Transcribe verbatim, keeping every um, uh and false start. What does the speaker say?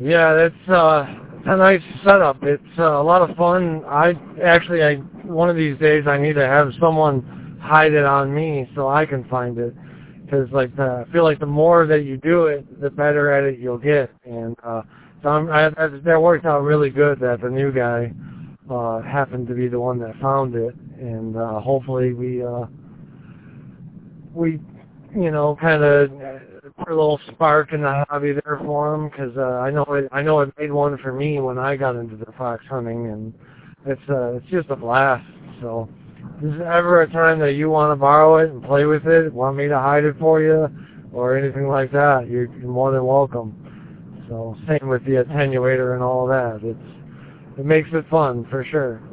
Yeah, it's uh, a nice setup. It's uh, a lot of fun. I actually, I one of these days I need to have someone hide it on me so I can find it. Because like the, I feel like the more that you do it, the better at it you'll get. And uh, so I'm, I, that that worked out really good that the new guy uh, happened to be the one that found it. And uh, hopefully we uh, we you know kind of put a little spark in the hobby there for him, because uh, I know it, I know it made one for me when I got into the fox hunting, and it's uh, it's just a blast. So if there's ever a time that you want to borrow it and play with it, want me to hide it for you, or anything like that, you're, you're more than welcome. So same with the attenuator and all that. It's it makes it fun for sure.